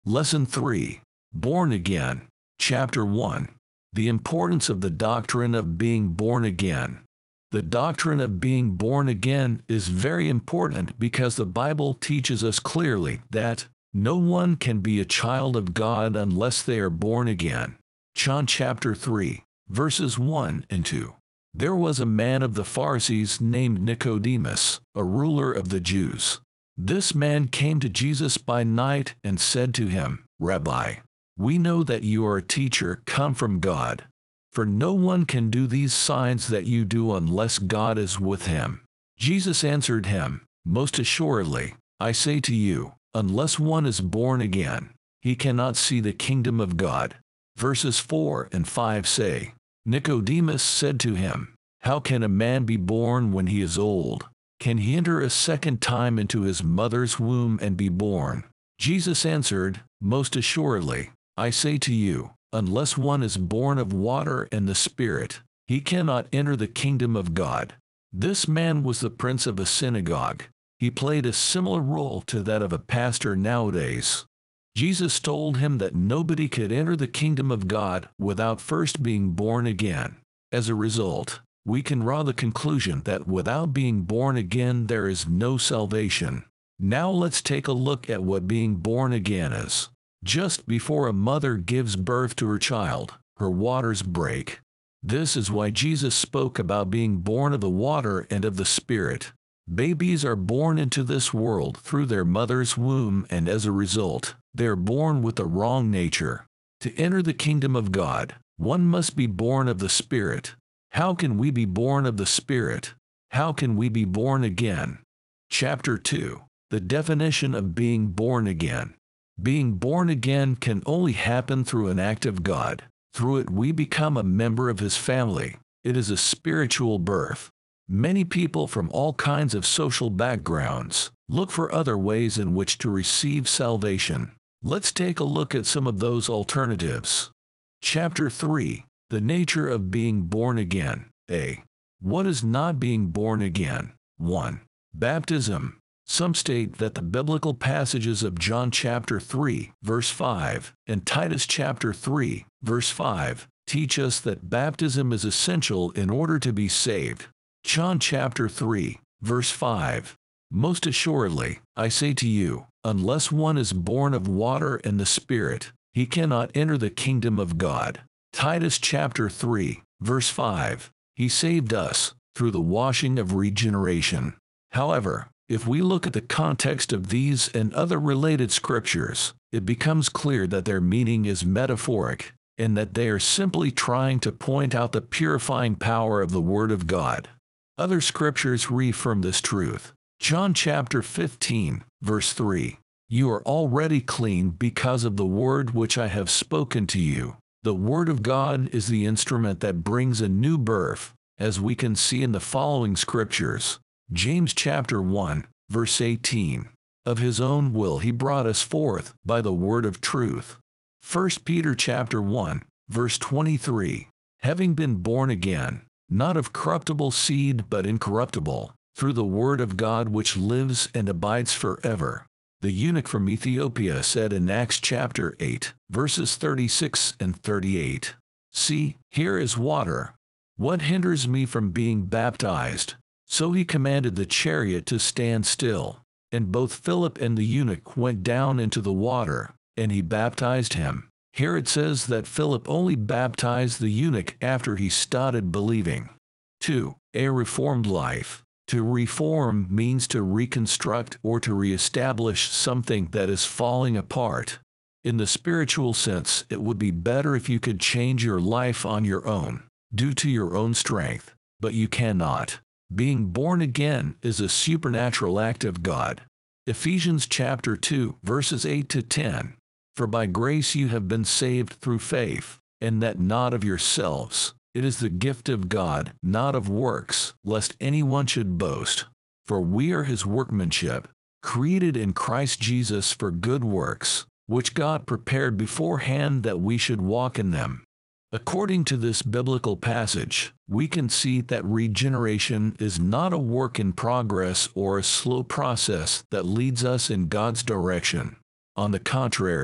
Lesson 3. Born Again. Chapter 1. The importance of the doctrine of being born again. The doctrine of being born again is very important because the Bible teaches us clearly that no one can be a child of God unless they are born again. John chapter 3, verses 1 and 2. There was a man of the Pharisees named Nicodemus, a ruler of the Jews. This man came to Jesus by night and said to him, "Rabbi, we know that you are a teacher come from God. For no one can do these signs that you do unless God is with him." Jesus answered him, "Most assuredly, I say to you, unless one is born again, he cannot see the kingdom of God." Verses 4 and 5 say, Nicodemus said to him, "How can a man be born when he is old? Can he enter a second time into his mother's womb and be born?" Jesus answered, "Most assuredly, I say to you, unless one is born of water and the Spirit, he cannot enter the kingdom of God." This man was the prince of a synagogue. He played a similar role to that of a pastor nowadays. Jesus told him that nobody could enter the kingdom of God without first being born again. As a result, we can draw the conclusion that without being born again there is no salvation. Now let's take a look at what being born again is. Just before a mother gives birth to her child, her waters break. This is why Jesus spoke about being born of the water and of the Spirit. Babies are born into this world through their mother's womb, and as a result, they are born with the wrong nature. To enter the kingdom of God, one must be born of the Spirit. How can we be born of the Spirit? How can we be born again? Chapter 2. The definition of being born again. Being born again can only happen through an act of God. Through it we become a member of His family. It is a spiritual birth. Many people from all kinds of social backgrounds look for other ways in which to receive salvation. Let's take a look at some of those alternatives. Chapter 3. The nature of being born again. A. What is not being born again? 1. Baptism. Some state that the biblical passages of John chapter 3, verse 5, and Titus chapter 3, verse 5, teach us that baptism is essential in order to be saved. John chapter 3, verse 5. Most assuredly, I say to you, unless one is born of water and the Spirit, he cannot enter the kingdom of God. Titus chapter 3, verse 5. He saved us through the washing of regeneration. However, if we look at the context of these and other related scriptures, it becomes clear that their meaning is metaphoric, and that they are simply trying to point out the purifying power of the Word of God. Other scriptures reaffirm this truth. John chapter 15, verse 3. You are already clean because of the word which I have spoken to you. The Word of God is the instrument that brings a new birth, as we can see in the following scriptures. James chapter 1, verse 18. Of His own will He brought us forth by the word of truth. 1 Peter chapter 1, verse 23. Having been born again, not of corruptible seed but incorruptible, through the word of God which lives and abides forever. The eunuch from Ethiopia said in Acts chapter 8, verses 36 and 38, "See, here is water. What hinders me from being baptized?" So he commanded the chariot to stand still. And both Philip and the eunuch went down into the water, and he baptized him. Here it says that Philip only baptized the eunuch after he started believing. 2. A reformed life. To reform means to reconstruct or to reestablish something that is falling apart. In the spiritual sense, it would be better if you could change your life on your own, due to your own strength, but you cannot. Being born again is a supernatural act of God. Ephesians chapter 2, verses 8 to 10. For by grace you have been saved through faith, and that not of yourselves. It is the gift of God, not of works, lest anyone should boast. For we are His workmanship, created in Christ Jesus for good works, which God prepared beforehand that we should walk in them. According to this biblical passage, we can see that regeneration is not a work in progress or a slow process that leads us in God's direction. On the contrary,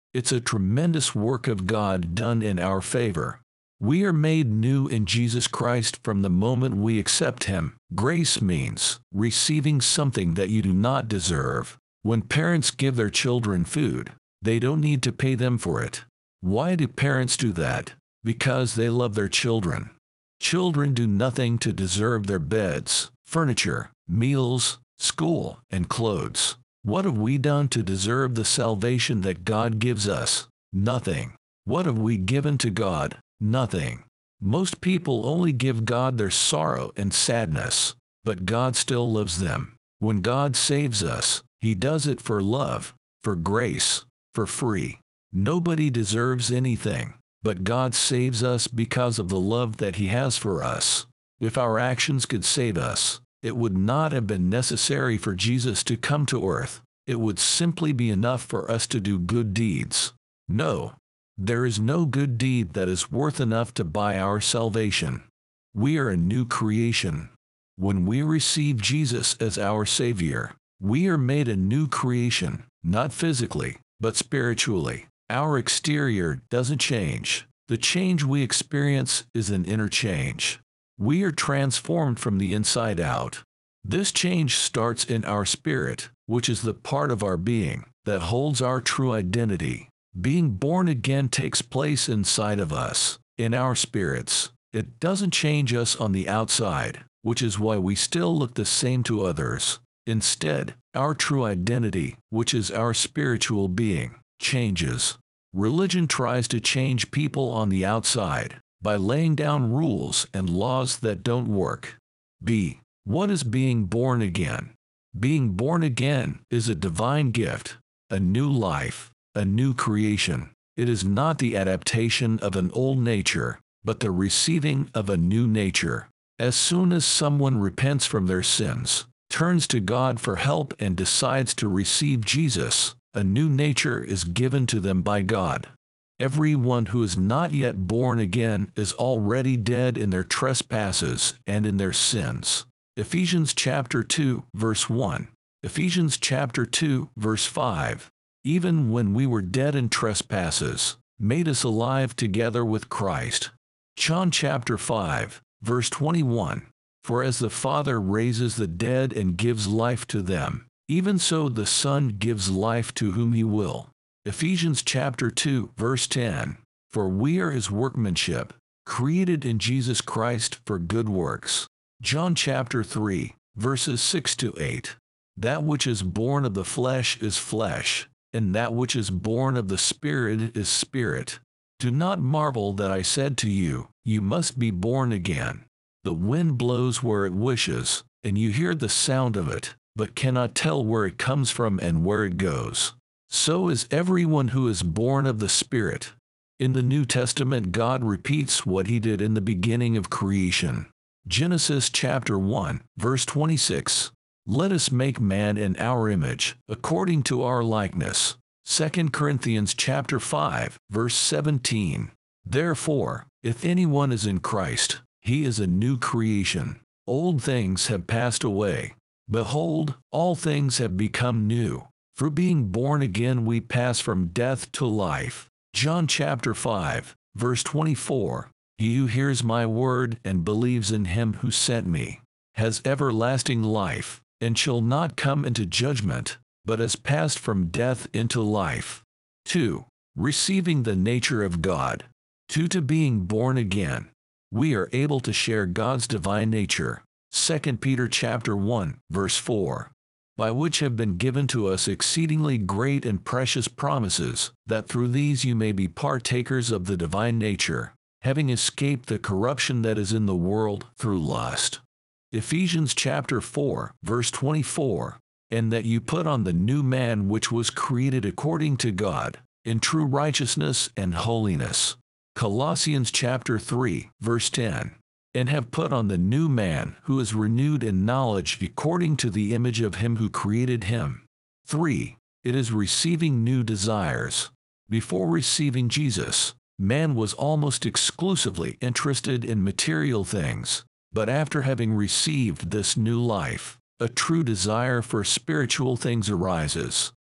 It's a tremendous work of God done in our favor. We are made new in Jesus Christ from the moment we accept Him. Grace means receiving something that you do not deserve. When parents give their children food, they don't need to pay them for it. Why do parents do that? Because they love their children. Children do nothing to deserve their beds, furniture, meals, school, and clothes. What have we done to deserve the salvation that God gives us? Nothing. What have we given to God? Nothing. Most people only give God their sorrow and sadness, but God still loves them. When God saves us, He does it for love, for grace, for free. Nobody deserves anything, but God saves us because of the love that He has for us. If our actions could save us, it would not have been necessary for Jesus to come to earth. It would simply be enough for us to do good deeds. No. There is no good deed that is worth enough to buy our salvation. We are a new creation. When we receive Jesus as our Savior, we are made a new creation, not physically, but spiritually. Our exterior doesn't change. The change we experience is an inner change. We are transformed from the inside out. This change starts in our spirit, which is the part of our being that holds our true identity. Being born again takes place inside of us, in our spirits. It doesn't change us on the outside, which is why we still look the same to others. Instead, our true identity, which is our spiritual being, changes. Religion tries to change people on the outside by laying down rules and laws that don't work. B. What is being born again? Being born again is a divine gift, a new life, a new creation. It is not the adaptation of an old nature, but the receiving of a new nature. As soon as someone repents from their sins, turns to God for help and decides to receive Jesus, a new nature is given to them by God. Everyone who is not yet born again is already dead in their trespasses and in their sins. Ephesians chapter 2, verse 1. Ephesians chapter 2, verse 5. Even when we were dead in trespasses, made us alive together with Christ. John chapter 5, verse 21. For as the Father raises the dead and gives life to them, even so the Son gives life to whom He will. Ephesians chapter 2, verse 10. For we are His workmanship, created in Jesus Christ for good works. John chapter 3, verses 6 to 8. That which is born of the flesh is flesh, and that which is born of the Spirit is spirit. Do not marvel that I said to you, you must be born again. The wind blows where it wishes, and you hear the sound of it, but cannot tell where it comes from and where it goes. So is everyone who is born of the Spirit. In the New Testament, God repeats what He did in the beginning of creation. Genesis chapter 1, verse 26. Let us make man in our image, according to our likeness. 2 Corinthians chapter 5, verse 17. Therefore, if anyone is in Christ, he is a new creation. Old things have passed away. Behold, all things have become new. For being born again we pass from death to life. John chapter 5, verse 24. He who hears my word and believes in Him who sent me has everlasting life, and shall not come into judgment, but has passed from death into life. 2. Receiving the nature of God. 2. To being born again. We are able to share God's divine nature. 2 Peter chapter 1, verse 4. By which have been given to us exceedingly great and precious promises, that through these you may be partakers of the divine nature, having escaped the corruption that is in the world through lust. Ephesians chapter 4, verse 24. And that you put on the new man which was created according to God, in true righteousness and holiness. Colossians chapter 3, verse 10. And have put on the new man who is renewed in knowledge according to the image of Him who created him. 3. It is receiving new desires. Before receiving Jesus, man was almost exclusively interested in material things, but after having received this new life, a true desire for spiritual things arises.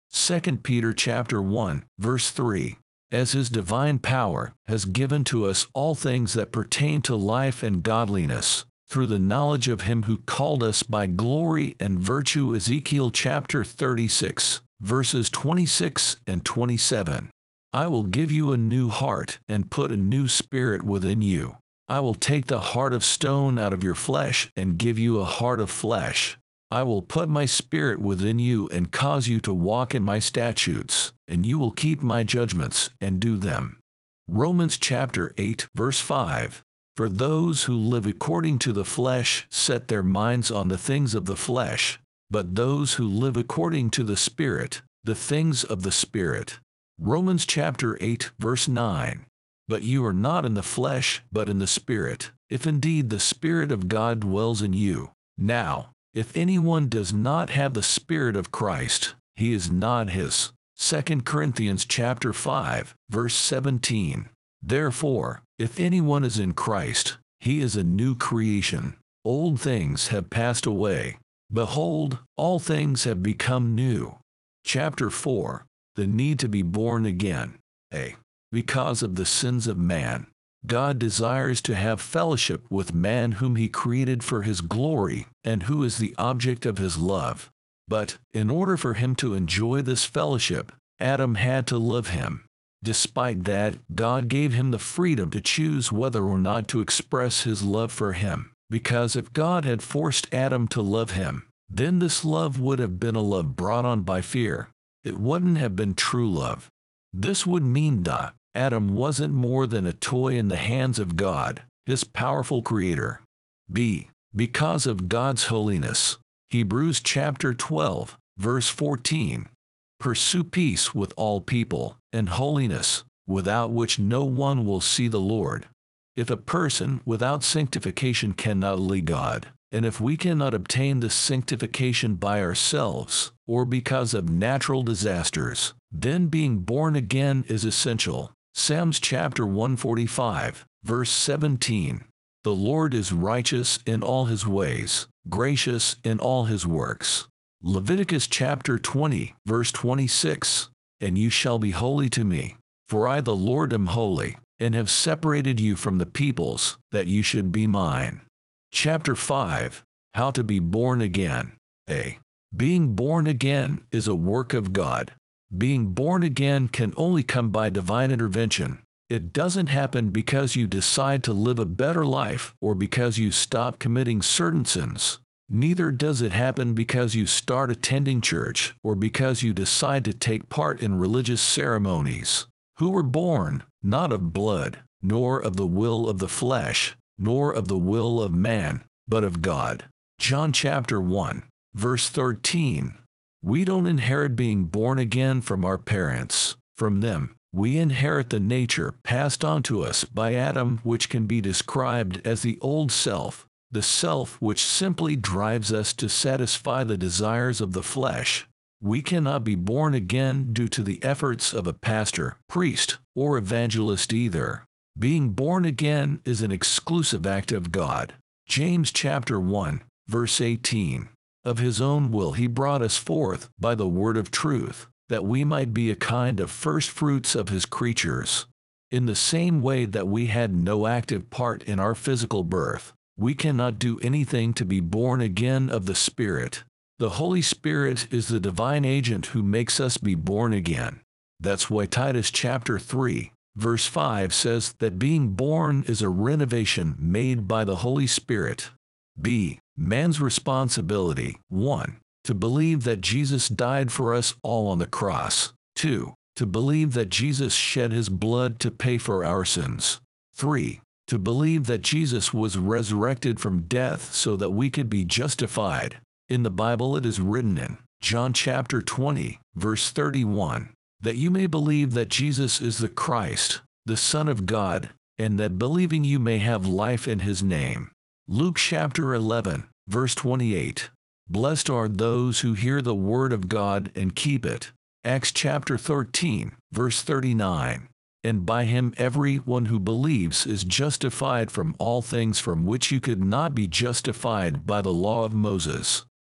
2 Peter chapter 1, verse 3. As his divine power has given to us all things that pertain to life and godliness, through the knowledge of him who called us by glory and virtue. Ezekiel chapter 36, verses 26 and 27. I will give you a new heart and put a new spirit within you. I will take the heart of stone out of your flesh and give you a heart of flesh. I will put my spirit within you and cause you to walk in my statutes, and you will keep my judgments and do them. Romans chapter 8, verse 5. For those who live according to the flesh set their minds on the things of the flesh, but those who live according to the Spirit, the things of the Spirit. Romans chapter 8, verse 9. But you are not in the flesh, but in the Spirit, if indeed the Spirit of God dwells in you. Now, if anyone does not have the Spirit of Christ, he is not his. 2 Corinthians chapter 5, verse 17. Therefore, if anyone is in Christ, he is a new creation. Old things have passed away. Behold, all things have become new. Chapter 4. The need to be born again. Because of the sins of man, God desires to have fellowship with man whom he created for his glory and who is the object of his love. But, in order for him to enjoy this fellowship, Adam had to love him. Despite that, God gave him the freedom to choose whether or not to express his love for him, because if God had forced Adam to love him, then this love would have been a love brought on by fear. It wouldn't have been true love. This would mean that Adam wasn't more than a toy in the hands of God, his powerful creator. Because of God's holiness. Hebrews chapter 12, verse 14. Pursue peace with all people, and holiness, without which no one will see the Lord. If a person without sanctification cannot see God, and if we cannot obtain this sanctification by ourselves, or because of natural disasters, then being born again is essential. Psalms chapter 145, verse 17. The Lord is righteous in all his ways, gracious in all his works. Leviticus chapter 20, verse 26. And you shall be holy to me, for I the Lord am holy, and have separated you from the peoples, that you should be mine. Chapter 5. How to be born again. Being born again is a work of God. Being born again can only come by divine intervention. It doesn't happen because you decide to live a better life or because you stop committing certain sins. Neither does it happen because you start attending church or because you decide to take part in religious ceremonies. Who were born, not of blood, nor of the will of the flesh, nor of the will of man, but of God. John chapter 1, verse 13. We don't inherit being born again from our parents. From them, we inherit the nature passed on to us by Adam, which can be described as the old self, the self which simply drives us to satisfy the desires of the flesh. We cannot be born again due to the efforts of a pastor, priest, or evangelist either. Being born again is an exclusive act of God. James chapter 1, verse 18. Of his own will he brought us forth by the word of truth, that we might be a kind of first fruits of his creatures. In the same way that we had no active part in our physical birth, we cannot do anything to be born again of the Spirit. The Holy Spirit is the divine agent who makes us be born again. That's why Titus chapter 3, verse 5 says that being born is a renovation made by the Holy Spirit. Man's responsibility. 1. To believe that Jesus died for us all on the cross. 2. To believe that Jesus shed his blood to pay for our sins. 3. To believe that Jesus was resurrected from death so that we could be justified. In the Bible it is written in John chapter 20, verse 31, that you may believe that Jesus is the Christ, the Son of God, and that believing you may have life in his name. Luke chapter 11, verse 28. Blessed are those who hear the word of God and keep it. Acts chapter 13, verse 39. And by him every one who believes is justified from all things from which you could not be justified by the law of Moses.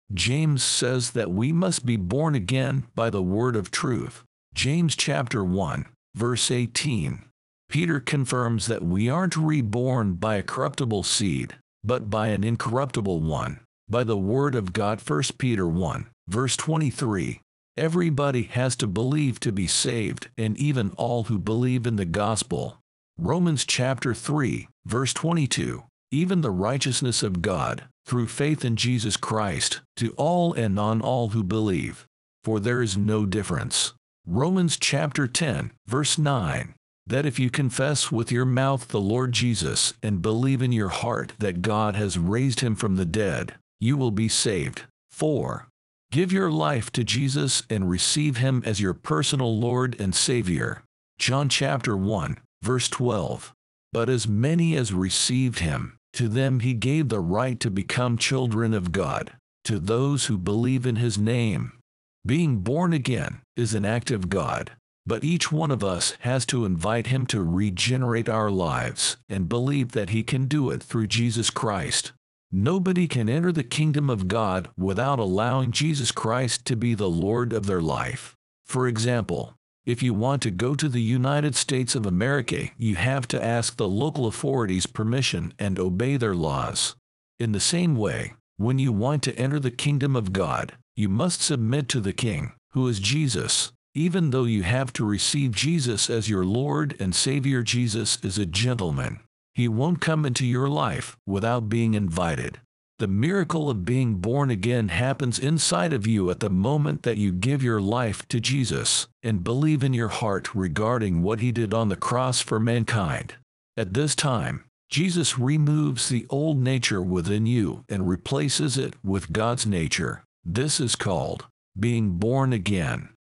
James says that we must be born again by the word of truth. James chapter 1, verse 18. Peter confirms that we aren't reborn by a corruptible seed, but by an incorruptible one, by the word of God. 1 Peter 1, verse 23. Everybody has to believe to be saved, and even all who believe in the gospel. Romans chapter 3, verse 22. Even the righteousness of God, through faith in Jesus Christ, to all and on all who believe. For there is no difference. Romans chapter 10, verse 9. That if you confess with your mouth the Lord Jesus and believe in your heart that God has raised him from the dead, you will be saved. 4. Give your life to Jesus and receive him as your personal Lord and Savior. John chapter 1, verse 12. But as many as received him, to them he gave the right to become children of God, to those who believe in his name. Being born again is an act of God, but each one of us has to invite him to regenerate our lives and believe that he can do it through Jesus Christ. Nobody can enter the kingdom of God without allowing Jesus Christ to be the Lord of their life. For example, if you want to go to the United States of America, you have to ask the local authorities permission and obey their laws. In the same way, when you want to enter the kingdom of God, you must submit to the King, who is Jesus. Even though you have to receive Jesus as your Lord and Savior, Jesus is a gentleman. He won't come into your life without being invited. The miracle of being born again happens inside of you at the moment that you give your life to Jesus and believe in your heart regarding what he did on the cross for mankind. At this time, Jesus removes the old nature within you and replaces it with God's nature. This is called being born again.